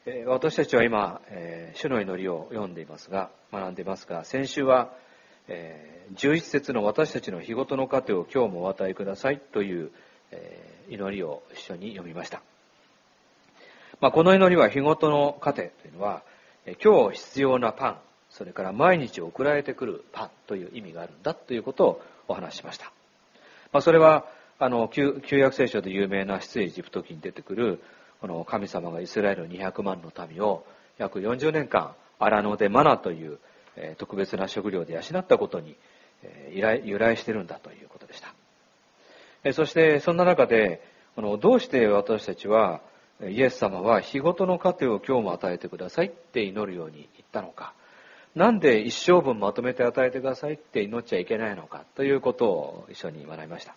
私たちは今、主の祈りを学んでいますが、先週は、11節の私たちの日ごとの糧を今日もお与えくださいという、祈りを一緒に読みました。この祈りは日ごとの糧というのは、今日必要なパン、それから毎日送られてくるパンという意味があるんだということをお話ししました。それは、旧約聖書で有名な出エジプト記に出てくる、この神様がイスラエル200万の民を約40年間荒野でマナという特別な食料で養ったことに由来しているんだということでした。そしてそんな中でどうして私たちはイエス様は日ごとの糧を今日も与えてくださいって祈るように言ったのか、なんで一生分まとめて与えてくださいって祈っちゃいけないのかということを一緒に学びました。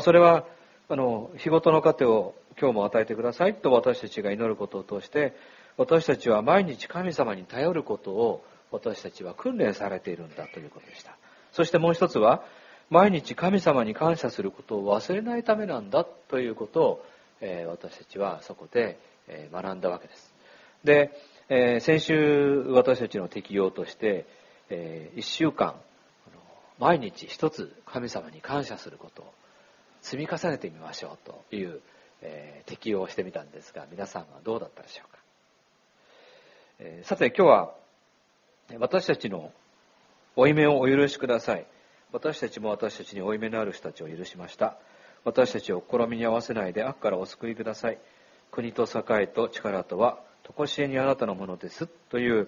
それは日ごとの糧を今日も与えてくださいと私たちが祈ることを通して、私たちは毎日神様に頼ることを私たちは訓練されているんだということでした。そしてもう一つは、毎日神様に感謝することを忘れないためなんだということを、私たちはそこで学んだわけです。で、先週私たちの適用として、1週間毎日一つ神様に感謝することを積み重ねてみましょうという、適用をしてみたんですが、皆さんはどうだったでしょうか。さて今日は私たちの負い目をお許しください。私たちも私たちに負い目のある人たちを許しました。私たちを試みに合わせないで悪からお救いください。国と栄と力とは常しえにあなたのものですという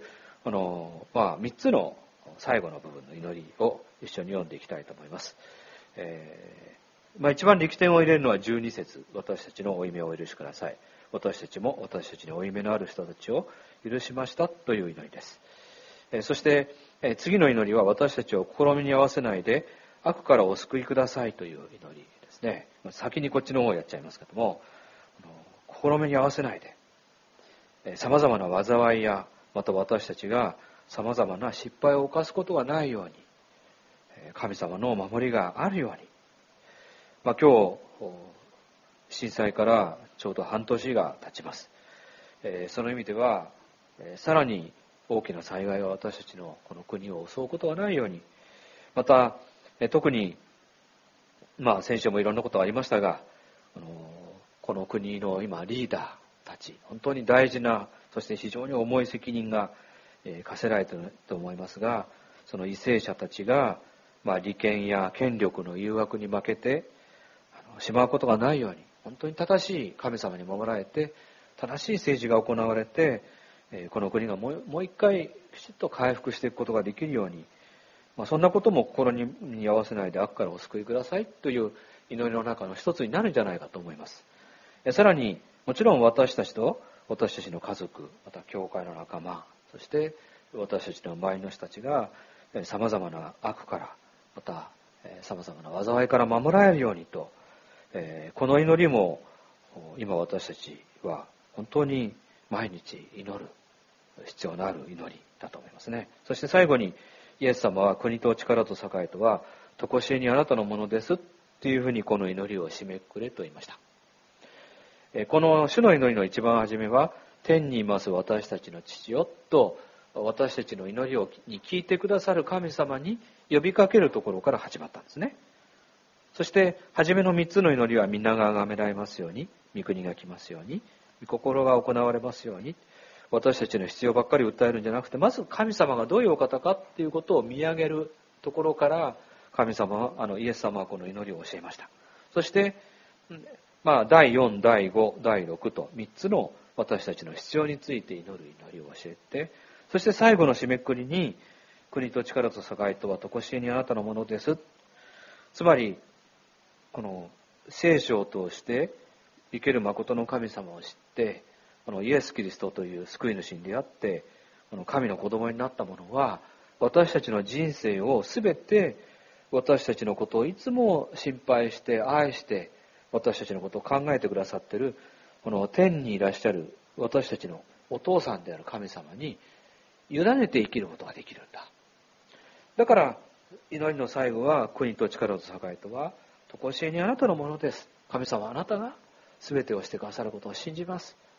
3つの最後の部分の祈りを一緒に読んでいきたいと思います。一番力点を入れるのは12節、私たちの負い目をお許しください。私たちも私たちに負い目のある人たちを許しましたという祈りです。そして次の祈りは、私たちを試みに合わせないで悪からお救いくださいという祈りですね。先にこっちの方をやっちゃいますけども、試みに合わせないで様々な災いや、また私たちが様々な失敗を犯すことがないように、神様の守りがあるように、今日震災からちょうど半年が経ちます。その意味ではさらに大きな災害が私たちのこの国を襲うことがないように、また特に先週もいろんなことがありましたが、この国の今リーダーたち、本当に大事な、そして非常に重い責任が課せられていると思いますが、その為政者たちが利権や権力の誘惑に負けてしまうことがないように、本当に正しい神様に守られて正しい政治が行われて、この国がもう一回きちっと回復していくことができるように、そんなことも心に合わせないで悪からお救いくださいという祈りの中の一つになるんじゃないかと思います。さらにもちろん私たちと私たちの家族、また教会の仲間、そして私たちの周りの人たちが様々な悪から、また様々な災いから守られるようにと、この祈りも今私たちは本当に毎日祈る必要のある祈りだと思いますね。そして最後に、イエス様は国と力と栄とは常しえにあなたのものですというふうにこの祈りを締めくくれと言いました。この主の祈りの一番初めは、天にいます私たちの父よと、私たちの祈りに聞いてくださる神様に呼びかけるところから始まったんですね。そして初めの3つの祈りは、皆が崇められますように、御国が来ますように、御心が行われますように、私たちの必要ばっかり訴えるんじゃなくて、まず神様がどういうお方かっていうことを見上げるところから、神様はイエス様はこの祈りを教えました。そして第4、第5、第6と3つの私たちの必要について祈る祈りを教えて、そして最後の締めくくりに、国と力と栄とは常しえにあなたのものです。つまりこの聖書を通して生ける誠の神様を知って、このイエス・キリストという救い主に出会って、この神の子供になった者は、私たちの人生をすべて、私たちのことをいつも心配して愛して、私たちのことを考えてくださっている、この天にいらっしゃる私たちのお父さんである神様に委ねて生きることができるんだ。だから祈りの最後は、国と力と栄とは常しえにあなたのものです。神様、あなたが全てをしてくださることを信じます。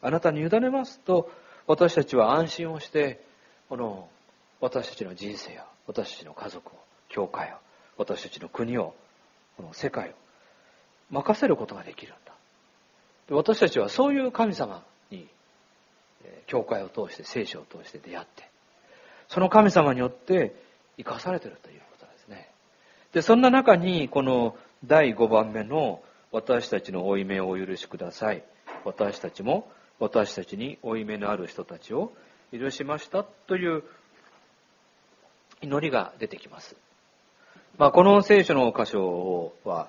あなたに委ねますと、私たちは安心をして、私たちの人生を、私たちの家族を、教会を、私たちの国を、この世界を任せることができるんだ。で、私たちはそういう神様に、教会を通して、聖書を通して出会って、その神様によって生かされているということですね。で、そんな中に、この第5番目の、私たちの負い目をお許しください。私たちも、私たちに負い目のある人たちを許しましたという祈りが出てきます。この聖書の箇所は、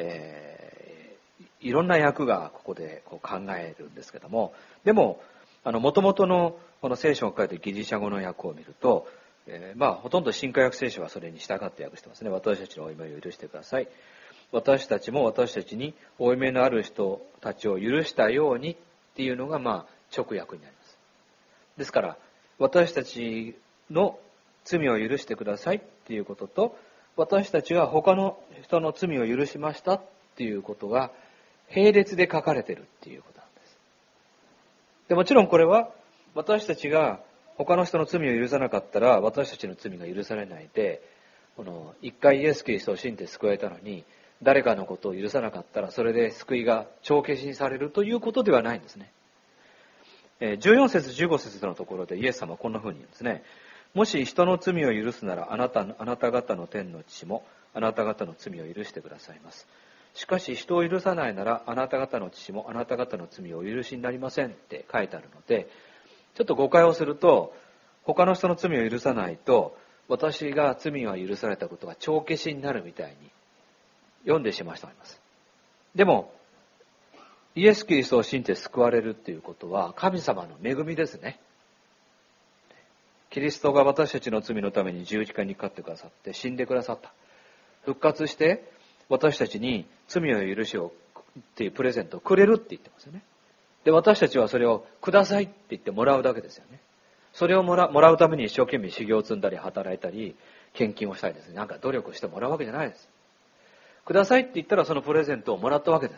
いろんな訳がここで考えるんですけども、でも、元々のこの聖書を書いているギリシャ語の訳を見ると、ほとんど新化訳聖書はそれに従って訳してますね。私たちの負い目を許してください。私たちも私たちに負い目のある人たちを許したようにっていうのが直訳になります。ですから、私たちの罪を許してくださいっていうことと、私たちが他の人の罪を許しましたっていうことが並列で書かれているっていうことなんです。で、もちろんこれは私たちが他の人の罪を許さなかったら私たちの罪が許されないで、一回イエス・キリストを信じて救われたのに、誰かのことを許さなかったらそれで救いが帳消しにされるということではないんですね。14節15節のところでイエス様はこんな風に言うんですね。もし人の罪を許すならあなた方の天の父もあなた方の罪を許してくださいます。しかし人を許さないならあなた方の父もあなた方の罪をお許しになりませんって書いてあるので、ちょっと誤解をすると、他の人の罪を許さないと私が罪が許されたことが帳消しになるみたいに読んでしまう人がいます。でも、イエス・キリストを信じて救われるっていうことは神様の恵みですね。キリストが私たちの罪のために十字架にかかってくださって死んでくださった。復活して私たちに罪を許しをっていうプレゼントをくれるって言ってますよね。で、私たちはそれをくださいって言ってもらうだけですよね。それをもらうために一生懸命修行を積んだり働いたり献金をしたりですね。なんか努力してもらうわけじゃないです。くださいって言ったらそのプレゼントをもらったわけです。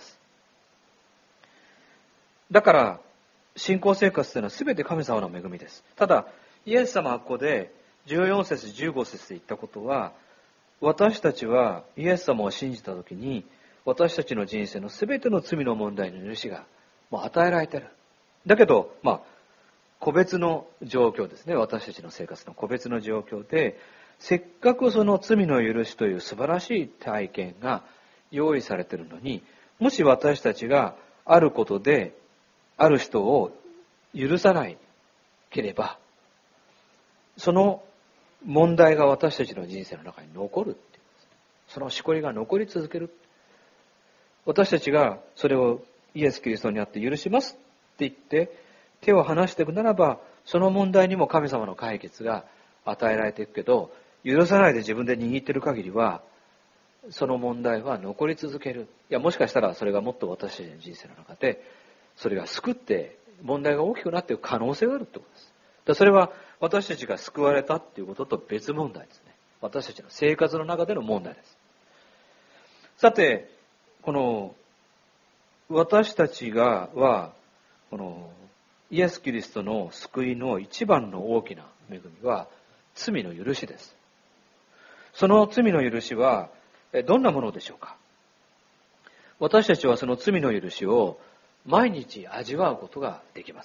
だから信仰生活というのは全て神様の恵みです。ただイエス様はここで14節15節で言ったことは、私たちはイエス様を信じたときに私たちの人生の全ての罪の問題の許しがもう与えられている。だけど個別の状況ですね。私たちの生活の個別の状況で、せっかくその罪の許しという素晴らしい体験が用意されているのに、もし私たちがあることである人を許さないければ、その問題が私たちの人生の中に残るっていう、そのしこりが残り続ける。私たちがそれをイエス・キリストにあって許しますって言って手を離していくならば、その問題にも神様の解決が与えられていくけど、許さないで自分で握っている限りはその問題は残り続ける。いや、もしかしたらそれがもっと私たちの人生の中でそれが救って問題が大きくなっていく可能性があるってことです。それは私たちが救われたっていうことと別問題ですね。私たちの生活の中での問題です。さて、この私たちはこのイエス・キリストの救いの一番の大きな恵みは罪の許しです。その罪の許しはどんなものでしょうか。私たちはその罪の許しを毎日味わうことができます。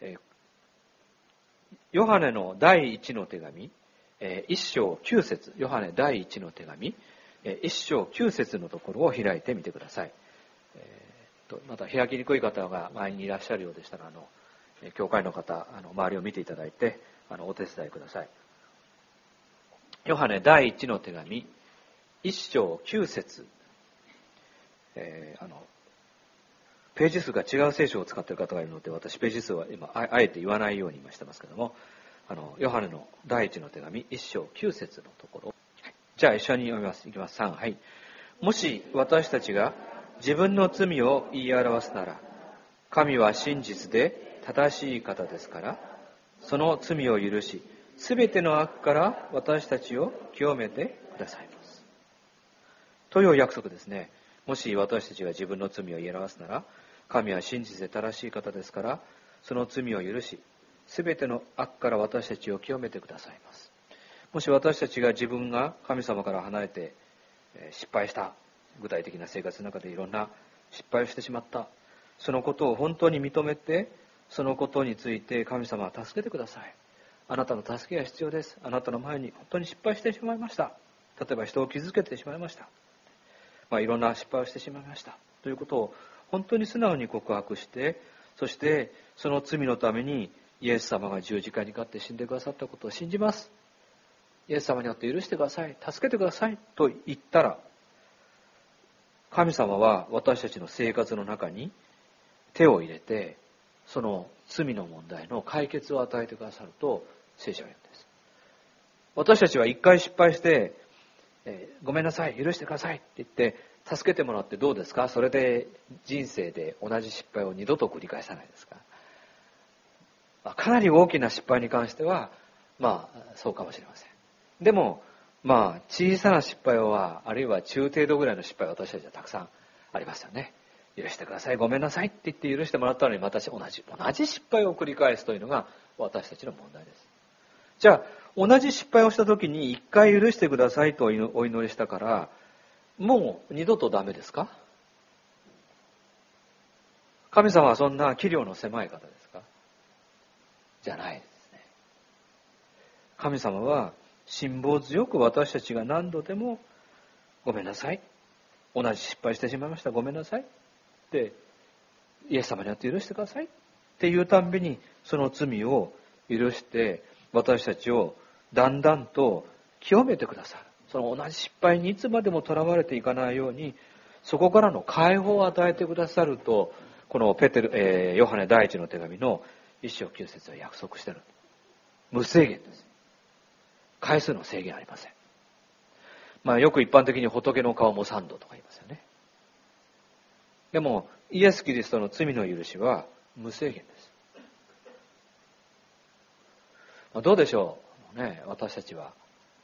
ヨハネの第一の手紙、1章9節、ヨハネ第一の手紙、1章9節のところを開いてみてください。また開きにくい方が前にいらっしゃるようでしたら、教会の方、周りを見ていただいて、お手伝いください。ヨハネ第一の手紙、1章9節、ページ数が違う聖書を使っている方がいるので、私ページ数は今あえて言わないように今してますけども、ヨハネの第一の手紙1章9節のところ、じゃあ一緒に読みます。いきます。3、はい。もし私たちが自分の罪を言い表すなら、神は真実で正しい方ですから、その罪を許し、すべての悪から私たちを清めてくださいます。という約束ですね。もし私たちが自分の罪を言い表すなら、 神は真実で正しい方ですから、その罪を許し、すべての悪から私たちを清めてくださいます。もし私たちが自分が神様から離れて失敗した、具体的な生活の中でいろんな失敗をしてしまった、そのことを本当に認めて、そのことについて神様は助けてください。あなたの助けが必要です。あなたの前に本当に失敗してしまいました。例えば人を傷つけてしまいました。いろんな失敗をしてしまいました。ということを本当に素直に告白して、そしてその罪のためにイエス様が十字架にかかって死んでくださったことを信じます。イエス様によって許してください。助けてください。と言ったら、神様は私たちの生活の中に手を入れて、その罪の問題の解決を与えてくださると聖書は言うんです。私たちは一回失敗して、ごめんなさい、許してくださいって言って助けてもらってどうですか？それで人生で同じ失敗を二度と繰り返さないですか？かなり大きな失敗に関してはそうかもしれません。でも小さな失敗は、あるいは中程度ぐらいの失敗は私たちはたくさんありますよね。許してください、ごめんなさいって言って許してもらったのに、また同じ失敗を繰り返すというのが私たちの問題です。じゃあ同じ失敗をした時に一回許してくださいとお祈りしたから、もう二度とダメですか？神様はそんな器量の狭い方ですか？じゃないですね。神様は辛抱強く私たちが何度でもごめんなさい、同じ失敗してしまいました、ごめんなさいってイエス様によって許してくださいっていうたんびに、その罪を許して私たちをだんだんと清めてくださる。その同じ失敗にいつまでもとらわれていかないように、そこからの解放を与えてくださると、このヨハネ第一の手紙の1章9節は約束してる。無制限です。回数の制限ありません。よく一般的に仏の顔も3度とか言いますよね。でもイエス・キリストの罪の許しは無制限です。どうでしょうね、私たちは、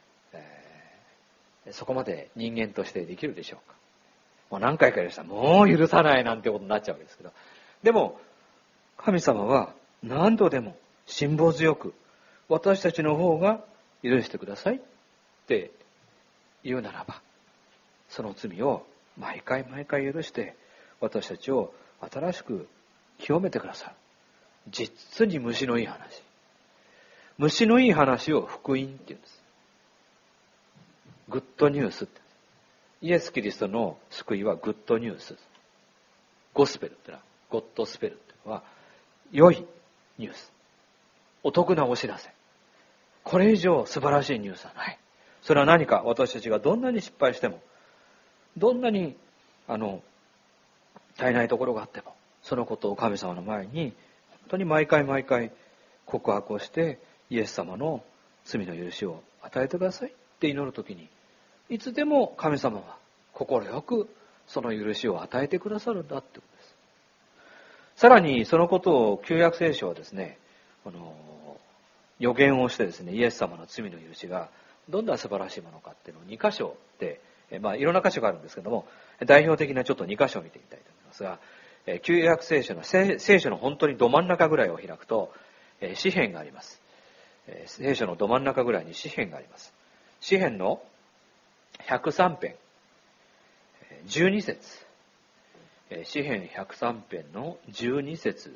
そこまで人間としてできるでしょうか。何回か許したらもう許さないなんてことになっちゃうんですけど、でも神様は何度でも辛抱強く私たちの方が許してくださいって言うならば、その罪を毎回毎回許して私たちを新しく清めてくださる。実に虫のいい話。虫のいい話を福音って言うんです。グッドニュースって。イエス・キリストの救いはグッドニュース。ゴスペルってのは、ゴッドスペルっていうのは、良いニュース。お得なお知らせ。これ以上素晴らしいニュースはない。それは何か、私たちがどんなに失敗しても、どんなに足りないところがあっても、そのことを神様の前に本当に毎回毎回告白をして、イエス様の罪の許しを与えてくださいって祈るときに、いつでも神様は心よくその許しを与えてくださるんだってことです。さらにそのことを旧約聖書はですね、予言をしてですね、イエス様の罪の許しがどんな素晴らしいものかっていうのを2箇所で、いろんな箇所があるんですけども、代表的なちょっと2箇所を見てみたいと思いますが、旧約聖書の本当にど真ん中ぐらいを開くと、詩編があります。聖書のど真ん中ぐらいに詩編があります。詩編の103編、12節。詩編103編の12節。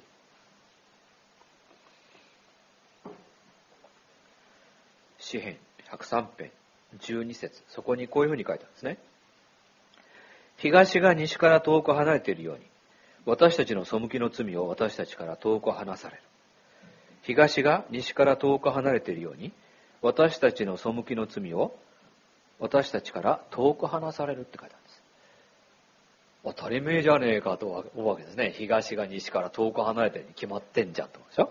詩編103編12節。そこにこういうふうに書いてあるんですね。東が西から遠く離れているように、私たちの背きの罪を私たちから遠く離される。東が西から遠く離れているように、私たちの背きの罪を私たちから遠く離されるって書いてあるんです。当たり前じゃねえかと思うわけですね。東が西から遠く離れてるに決まってんじゃんと思うでし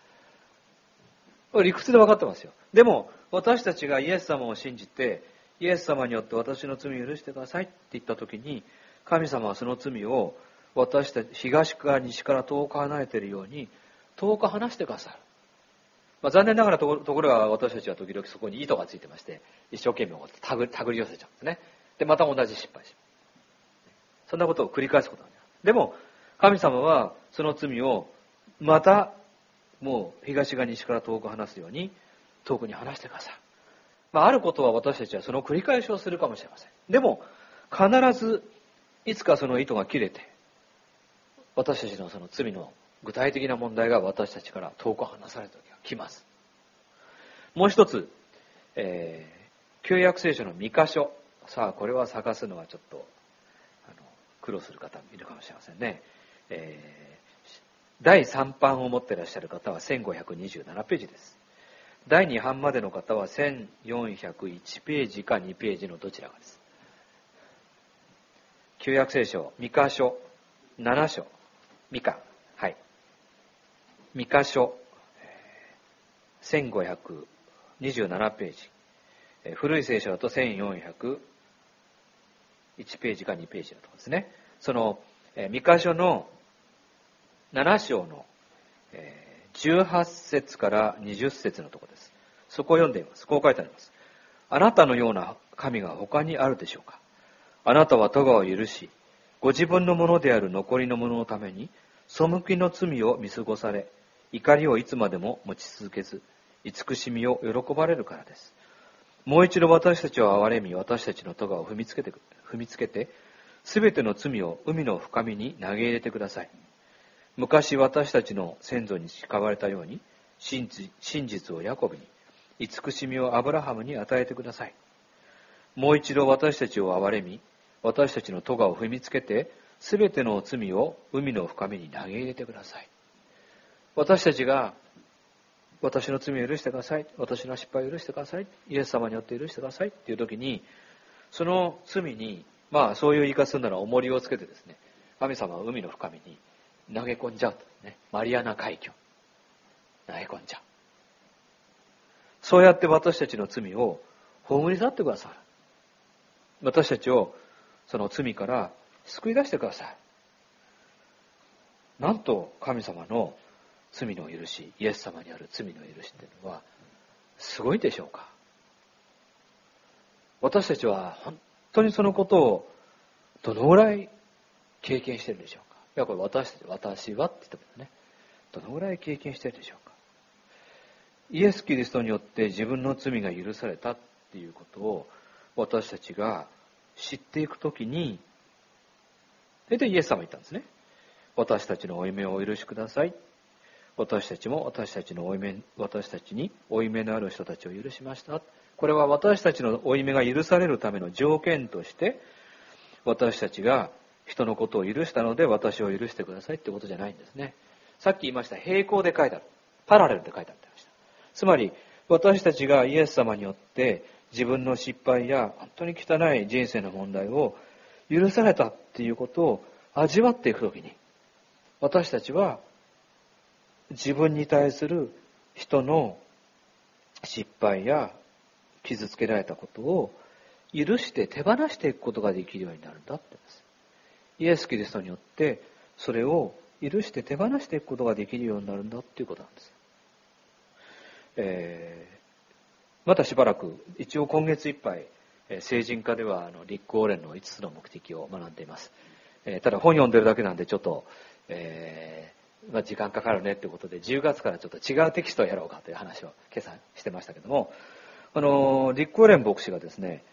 ょ。理屈で分かってますよ。でも私たちがイエス様を信じて、イエス様によって私の罪を許してくださいって言ったときに、神様はその罪を私たち東から西から遠く離れているように遠く離してくださる。残念ながらところが私たちは時々そこに糸がついてまして、一生懸命手繰り寄せちゃうんですね。でまた同じ失敗します。そんなことを繰り返すことなんです。でも神様はその罪をまたもう東が西から遠く離すように遠くに離してください。あることは私たちはその繰り返しをするかもしれません。でも必ずいつかその糸が切れて、私たちのその罪の具体的な問題が私たちから遠く離された時が来ます。もう一つ、旧約聖書の2箇所。さあこれは探すのはちょっと苦労する方もいるかもしれませんね。第3版を持っていらっしゃる方は1527ページです。第2版までの方は1401ページか2ページのどちらかです。旧約聖書ミカ書7章、ミカ、はい、ミカ書1527ページ、古い聖書だと1401ページか2ページのところですね。そのミカ書の7章の18節から20節のところです。そこを読んでいます。こう書いてあります。あなたのような神が他にあるでしょうか。あなたは咎を許し、ご自分のものである残りのもののために背きの罪を見過ごされ、怒りをいつまでも持ち続けず、慈しみを喜ばれるからです。もう一度私たちを憐れみ、私たちの咎を踏みつけて、すべての罪を海の深みに投げ入れてください。昔私たちの先祖に誓われたように、真実をヤコブに、慈しみをアブラハムに与えてください。もう一度私たちを憐れみ、私たちの咎を踏みつけて、すべての罪を海の深みに投げ入れてください。私たちが、私の罪を許してください。私の失敗を許してください。イエス様によって許してくださいっていう時に、その罪に、そういう言い方するなら重りをつけてですね、神様は海の深みに投げ込んじゃうとね、マリアナ海峡。投げ込んじゃう。そうやって私たちの罪を葬り去ってください。私たちをその罪から救い出してください。なんと神様の罪の許し、イエス様にある罪の許しっていうのはすごいでしょうか。私たちは本当にそのことをどのぐらい経験しているでしょうか。いやこれ私はって言ってもね、どのぐらい経験しているでしょうか。イエス・キリストによって自分の罪が許されたっていうことを私たちが知っていくときに、でイエス様は言ったんですね。私たちの負い目をお許しください。私たちに負い目のある人たちを許しました。これは私たちの負い目が許されるための条件として、私たちが人のことを許したので私を許してくださいってことじゃないんですね。さっき言いました並行で書いてある。パラレルで書いてありました。つまり私たちがイエス様によって自分の失敗や本当に汚い人生の問題を許されたっていうことを味わっていくときに、私たちは自分に対する人の失敗や傷つけられたことを許して手放していくことができるようになるんだって言うんです。イエス・キリストによってそれを許して手放していくことができるようになるんだっていうことなんです。またしばらく、一応今月いっぱい聖人科では立候連の5つの目的を学んでいます。ただ本読んでるだけなんでちょっと、時間かかるねっていうことで10月からちょっと違うテキストをやろうかという話を今朝してましたけども、立候連牧師がですね、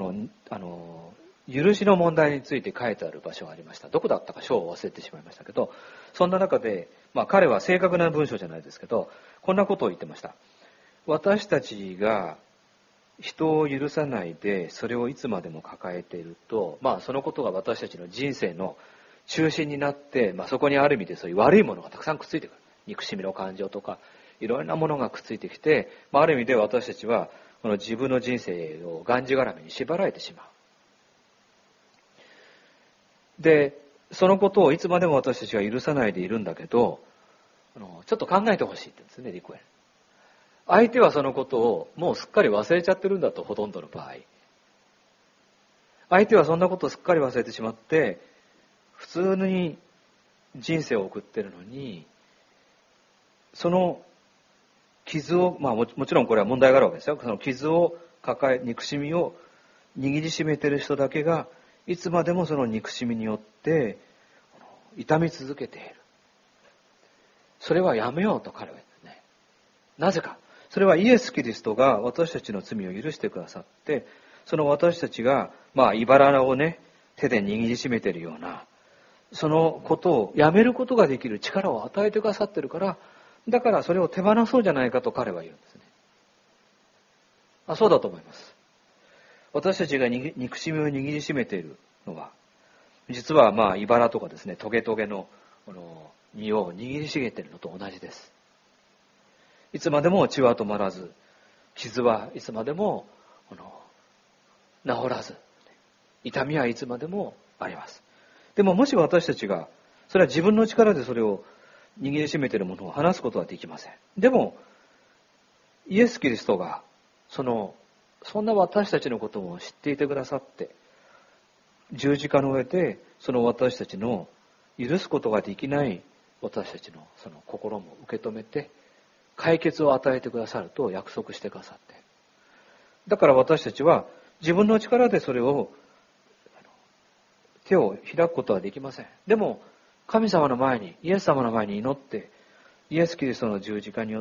許しの問題について書いてある場所がありました。どこだったか章を忘れてしまいましたけど、そんな中で、彼は正確な文章じゃないですけど、こんなことを言ってました。私たちが人を許さないでそれをいつまでも抱えていると、そのことが私たちの人生の中心になって、そこにある意味でそういう悪いものがたくさんくっついてくる。憎しみの感情とかいろんなものがくっついてきて、ある意味で私たちはこの自分の人生をがんじがらめに縛られてしまう。で、そのことをいつまでも私たちが許さないでいるんだけど、ちょっと考えてほしいって言うんですね、リコエン。相手はそのことをもうすっかり忘れちゃってるんだと、ほとんどの場合。相手はそんなことをすっかり忘れてしまって、普通に人生を送ってるのに、その傷を、もちろんこれは問題があるわけですよ。その傷を抱え、憎しみを握りしめてる人だけが、いつまでもその憎しみによって痛み続けている。それはやめようと彼は言うんですね。なぜか。それはイエス・キリストが私たちの罪を許してくださって、その私たちが、茨をね、手で握りしめているような、そのことをやめることができる力を与えてくださっているから、だからそれを手放そうじゃないかと彼は言うんですね。そうだと思います。私たちが憎しみを握りしめているのは、実は茨とかですね、トゲトゲの実を握りしめているのと同じです。いつまでも血は止まらず、傷はいつまでも治らず、痛みはいつまでもあります。でももし私たちが、それは自分の力でそれを握りしめているものを離すことはできません。でも、イエス・キリストが、そんな私たちのことを知っていてくださって、十字架の上で、その私たちの許すことができない私たちのその心も受け止めて、解決を与えてくださると約束してくださって。だから私たちは自分の力でそれを、手を開くことはできません。でも、神様の前に、イエス様の前に祈って、イエス・キリストの十字架によって、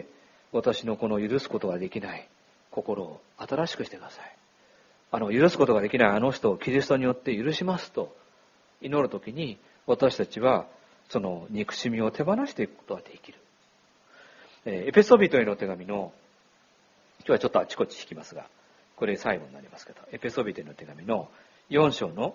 私のこの許すことができない心を新しくしてください。許すことができないあの人をキリストによって許しますと祈るときに、私たちはその憎しみを手放していくことができる。エペソビトへの手紙の、今日はちょっとあちこち引きますが、これ最後になりますけど、エペソビトへの手紙の4章の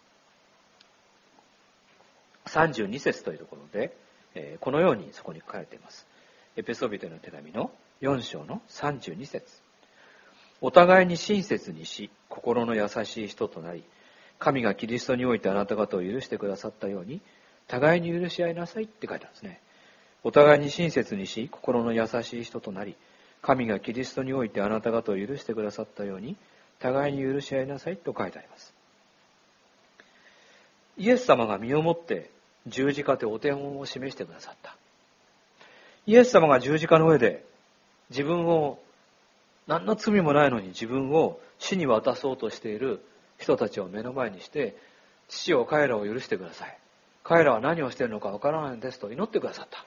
32節というところで、このようにそこに書かれています。エペソビトへの手紙の4章の32節。お互いに親切にし、心の優しい人となり、神がキリストにおいてあなた方を許してくださったように、互いに許し合いなさいって書いてあるんですね。お互いに親切にし、心の優しい人となり、神がキリストにおいてあなた方を許してくださったように、互いに許し合いなさいと書いてあります。イエス様が身をもって十字架でお手本を示してくださった。イエス様が十字架の上で自分を、何の罪もないのに自分を死に渡そうとしている人たちを目の前にして、父を彼らを許してください。彼らは何をしているのかわからないんですと祈ってくださった。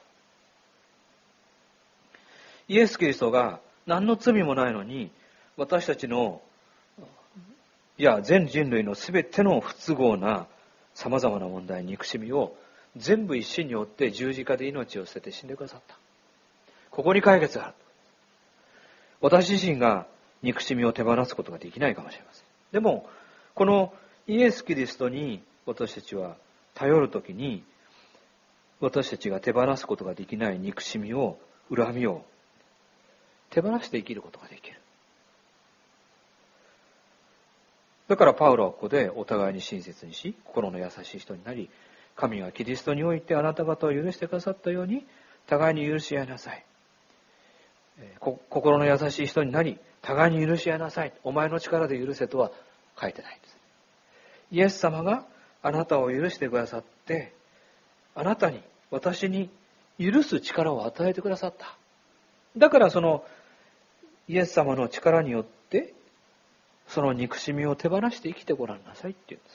イエス・キリストが何の罪もないのに、私たちの、全人類のすべての不都合な様々な問題、憎しみを全部一心によって十字架で命を捨てて死んでくださった。ここに解決がある。私自身が憎しみを手放すことができないかもしれません。でも、このイエス・キリストに私たちは頼るときに、私たちが手放すことができない憎しみを、恨みを手放して生きることができる。だからパウロはここでお互いに親切にし、心の優しい人になり、神がキリストにおいてあなた方を許してくださったように、互いに許し合いなさい。心の優しい人になり、互いに許し合いなさい。お前の力で許せとは書いてないんです。イエス様があなたを許してくださって、あなたに、私に許す力を与えてくださった。だからそのイエス様の力によって、その憎しみを手放して生きてごらんなさいって言うんです。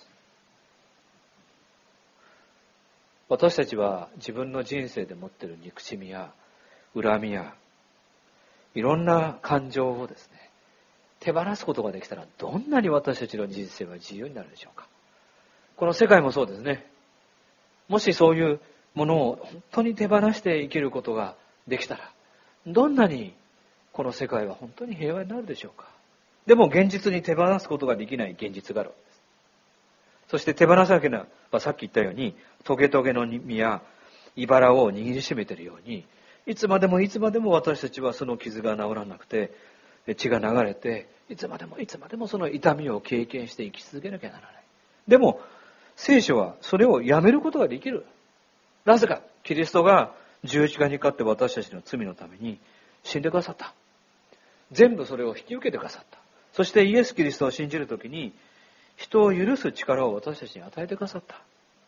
私たちは自分の人生で持っている憎しみや恨みやいろんな感情をですね、手放すことができたらどんなに私たちの人生は自由になるでしょうか。この世界もそうですね。もしそういうものを本当に手放して生きることができたら、どんなにこの世界は本当に平和になるでしょうか。でも現実に手放すことができない現実があるわけです。そして手放さなければ、さっき言ったようにトゲトゲの実や茨を握りしめているように、いつまでもいつまでも私たちはその傷が治らなくて、血が流れて、いつまでもいつまでもその痛みを経験して生き続けなきゃならない。でも聖書はそれをやめることができる。なぜか、キリストが十字架にかかって私たちの罪のために死んでくださった。全部それを引き受けてくださった。そしてイエス・キリストを信じるときに、人を許す力を私たちに与えてくださった。って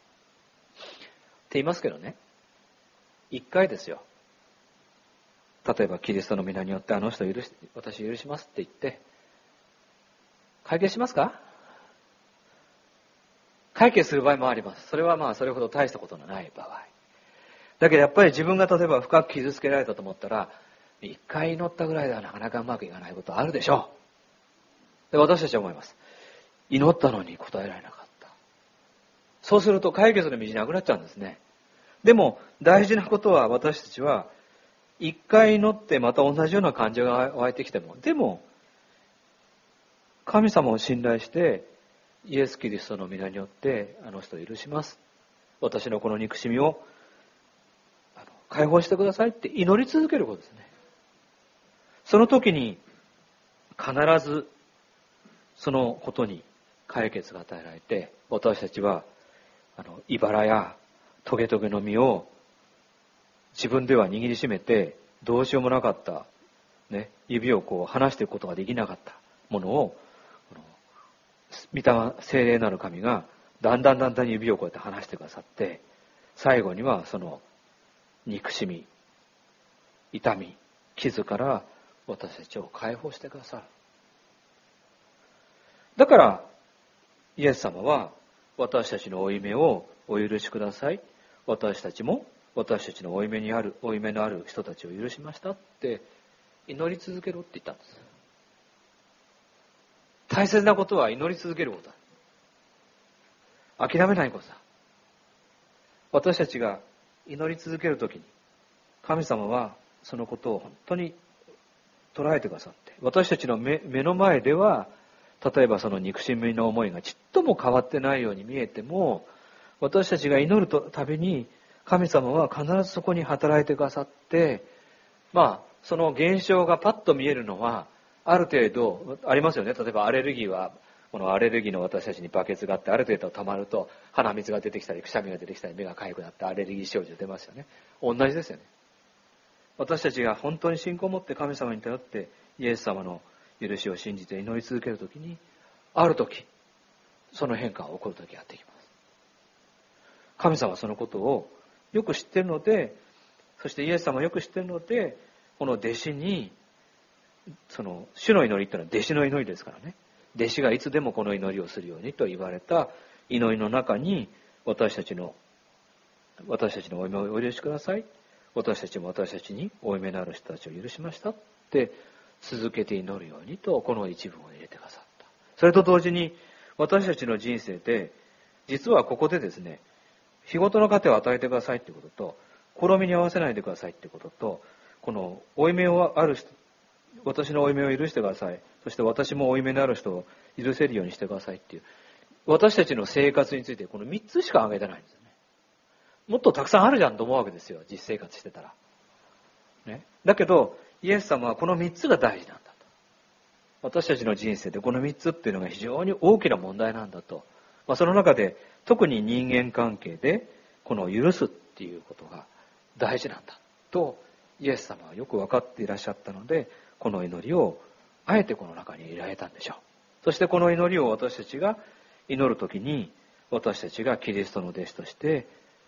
言いますけどね、一回ですよ。例えばキリストの皆によってあの人を私許しますって言って、解決しますか？ 解決する場合もあります。それはそれほど大したことのない場合。だけどやっぱり自分が例えば深く傷つけられたと思ったら、一回祈ったぐらいではなかなかうまくいかないことあるでしょう。で、私たちは思います。祈ったのに答えられなかった。そうすると解決の道なくなっちゃうんですね。でも大事なことは、私たちは一回祈ってまた同じような感情が湧いてきても、でも神様を信頼してイエス・キリストの皆によってあの人を許します。私のこの憎しみを解放してくださいって祈り続けることですね。その時に必ずそのことに解決が与えられて、私たちは茨やトゲトゲの実を自分では握りしめてどうしようもなかった、指を離していくことができなかったものを、御霊聖霊なる神がだんだん指をこうやって離してくださって、最後にはその憎しみ、痛み、傷から私たちを解放してくださる。だからイエス様は、私たちの負い目をお許しください、私たちも私たちの負い目のある人たちを許しましたって祈り続けろって言ったんです。大切なことは祈り続けることだ。諦めないことだ。私たちが祈り続けるときに、神様はそのことを本当に捉えてくださって、私たちの目の前では、例えばその憎しみの思いがちっとも変わってないように見えても、私たちが祈るたびに神様は必ずそこに働いてくださって、その現象がパッと見えるのはある程度ありますよね。例えばアレルギーは、このアレルギーの私たちにバケツがあって、ある程度溜まると鼻水が出てきたりくしゃみが出てきたり目が痒くなってアレルギー症状出ますよね。同じですよね。私たちが本当に信仰を持って神様に頼ってイエス様の許しを信じて祈り続けるときに、あるときその変化が起こるときがやってきます。神様はそのことをよく知っているので、そしてイエス様をよく知っているので、この弟子に、その主の祈りっていうのは弟子の祈りですからね、弟子がいつでもこの祈りをするようにと言われた祈りの中に、私たちの負い目をお許しください、私たちも私たちに負い目のある人たちを許しましたって続けて祈るようにと、この一文を入れてくださった。それと同時に、私たちの人生で実はここでですね、日ごとの糧を与えてくださいってことと、試みに合わせないでくださいってことと、この負い目をある人、私の負い目を許してください、そして私も負い目のある人を許せるようにしてくださいっていう、私たちの生活についてこの3つしか挙げてないんですよね。もっとたくさんあるじゃんと思うわけですよ、実生活してたらね。だけどイエス様はこの3つが大事なんだと。私たちの人生でこの3つっていうのが非常に大きな問題なんだと。その中で特に人間関係でこの許すっていうことが大事なんだとイエス様はよく分かっていらっしゃったので、この祈りをあえてこの中に入れられたんでしょう。そしてこの祈りを私たちが祈るときに、私たちがキリストの弟子として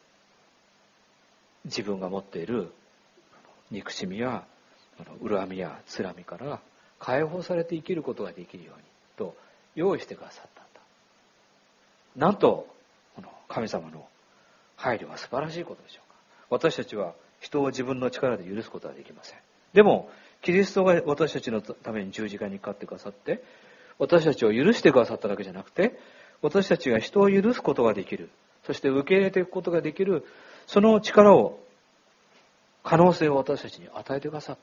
自分が持っている憎しみや恨みやつらみから解放されて生きることができるようにと用意してくださったんだ。なんとこの神様の配慮は素晴らしいことでしょうか。私たちは人を自分の力で許すことはできません。でもキリストが私たちのために十字架にかかってくださって、私たちを許してくださっただけじゃなくて、私たちが人を許すことができる、そして受け入れていくことができる、その力を、可能性を私たちに与えてくださった。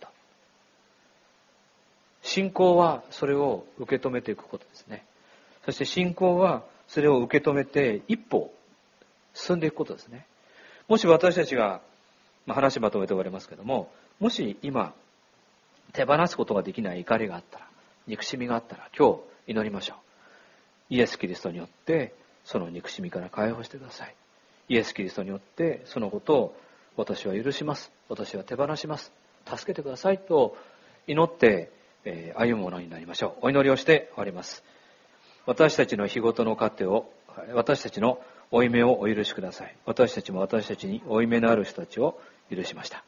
信仰はそれを受け止めていくことですね。そして信仰はそれを受け止めて一歩進んでいくことですね。もし私たちが、話まとめて終わりますけども、もし今手放すことができない怒りがあったら、憎しみがあったら、今日祈りましょう。イエス・キリストによってその憎しみから解放してください。イエス・キリストによってそのことを私は許します、私は手放します、助けてくださいと祈って歩むものになりましょう。お祈りをして終わります。私たちの日ごとの糧を、私たちの負い目をお許しください。私たちも私たちに負い目のある人たちを許しました。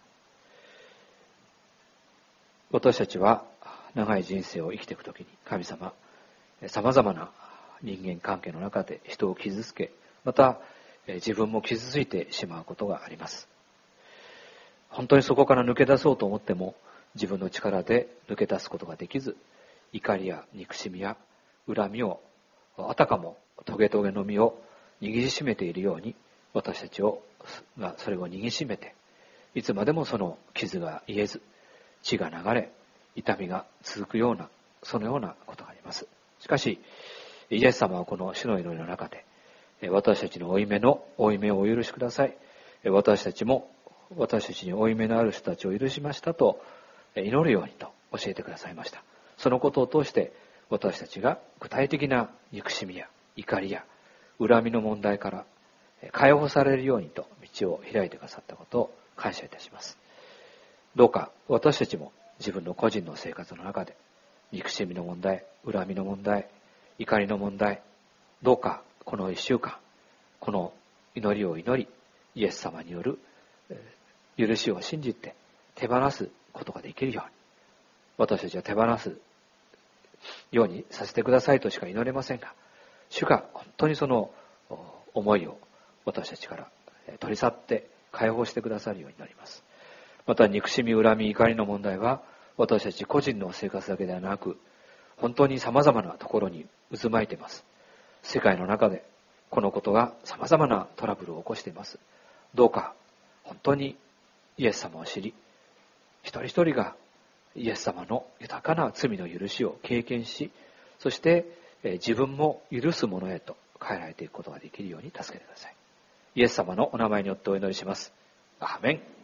私たちは長い人生を生きていくときに、神様、様々な人間関係の中で人を傷つけ、 また自分も傷ついてしまうことがあります。本当にそこから抜け出そうと思っても自分の力で抜け出すことができず、怒りや憎しみや恨みをあたかもトゲトゲの実を握りしめているように、私たちがそれを握りしめて、いつまでもその傷が癒えず、血が流れ、痛みが続くような、そのようなことがあります。しかし、イエス様はこの主の祈りの中で、私たちの負い目をお許しください。私たちに負い目のある人たちを許しましたと祈るようにと教えてくださいました。そのことを通して私たちが具体的な憎しみや怒りや恨みの問題から解放されるようにと道を開いてくださったことを感謝いたします。どうか私たちも自分の個人の生活の中で憎しみの問題、恨みの問題、怒りの問題、どうかこの一週間、この祈りを祈り、イエス様による許しを信じて手放すことができるように、私たちは手放すようにさせてくださいとしか祈れませんが、主が本当にその思いを私たちから取り去って解放してくださるようになります。また憎しみ、恨み、怒りの問題は私たち個人の生活だけではなく、本当に様々なところに渦巻いています。世界の中でこのことが様々なトラブルを起こしています。どうか本当にイエス様を知り、一人一人がイエス様の豊かな罪の許しを経験し、そして自分も許す者へと変えられていくことができるように助けてください。イエス様のお名前によってお祈りします。アーメン。